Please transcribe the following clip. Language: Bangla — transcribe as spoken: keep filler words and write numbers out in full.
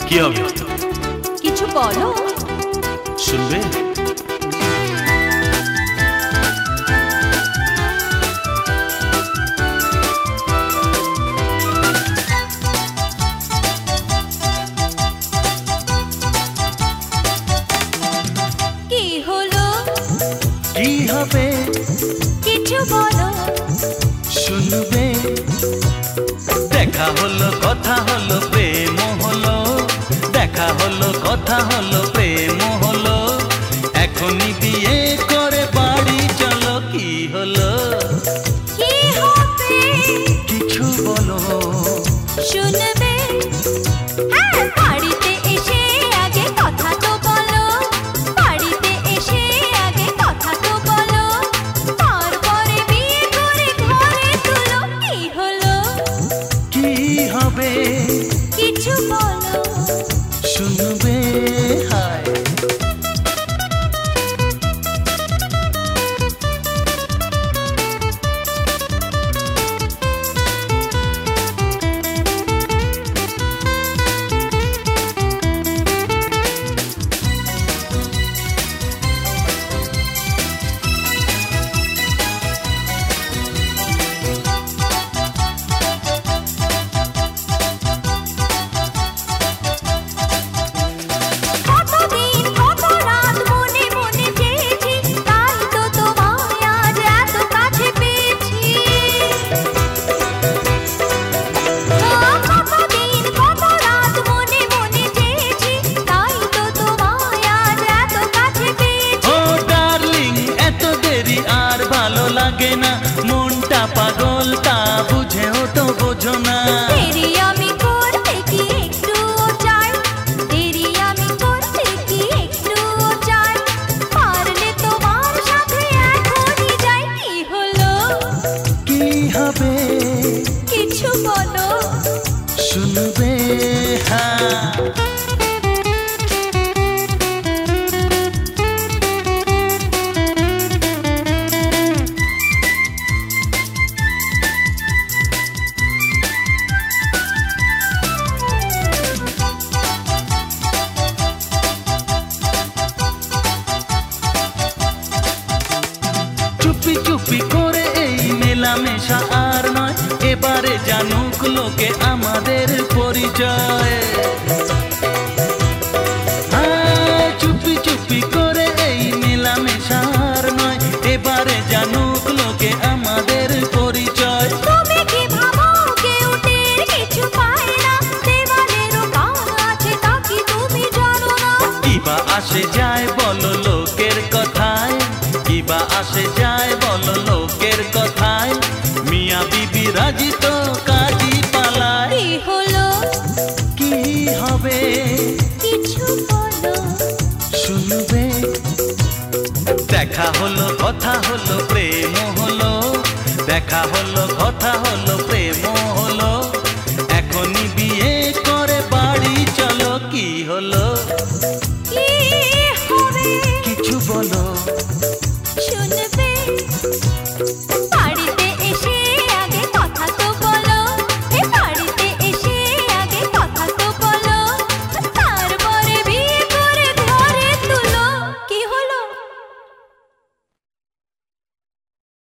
কি হবে? কিছু বলো। শুনবে? কি হলো? কি হবে? কিছু বলো। শুনবে? দেখা হলো, কথা হলো, প্রেম হলো। দেখা হলো, কথা হলো, প্রেম হলো। এখনই বিয়ে করে বাড়ি চলো। কি হলো? কি হবে? কিছু বলো। শুনবে? হ্যাঁ, বাড়িতে এসে আগে কথা তো বলো। বাড়িতে এসে আগে কথা তো বলো। তারপরে বিয়ে করে ঘরে তুলো। কি হলো? কি হবে? কিছু বলো। শুনবে? হায় কতদিন কত রাত মনে মনে চেয়েছি, তাই তো তোমায় আজ এত কাছে পেয়েছি। কতদিন কত রাত মনে মনে চেয়েছি, তাই তো তোমায় আজ এত কাছে পেয়েছি। ও ডার্লিং, এত দেরি আর ভালো লাগে না। মনটা পাগল, তা বুঝেও তো বোঝো না। দেরি আমি করতে কি একটুও চাই? দেরি আমি করতে কি একটুও চাই? পারলে তোমার সাথে এখনই যাই। কি হলো? কি হবে? কিছু বলো। শুনবে? হ্যাঁ চুপি চুপি করে এই মেলামেশা আর নয়। এবারে জানুক লোকে আমাদের পরিচয়। হ্যাঁ, চুপি চুপি করে এই মেলামেশা আর নয়। এবারে জানুক লোকে আমাদের পরিচয়। তুমি কি ভাবো কেউ টের কিছু পায় না? দেওয়ালেরও কান আছে, তা কি তুমি জানো না? কিবা আসে যায় বলো লোকের কথায়। কিবা আসে যায় বলো লোকের কথায়। মিয়া বিবি রাজি তো কাজী পালায়। কি হলো? কি হবে? কিছু বলো। শুনবে? দেখা হলো, কথা হলো, প্রেম হলো। দেখা হলো, কথা হলো, প্রেম হলো। এখনই বিয়ে করে বাড়ি চলো। কি হলো? কি হবে? কিছু বলো। শুনবে?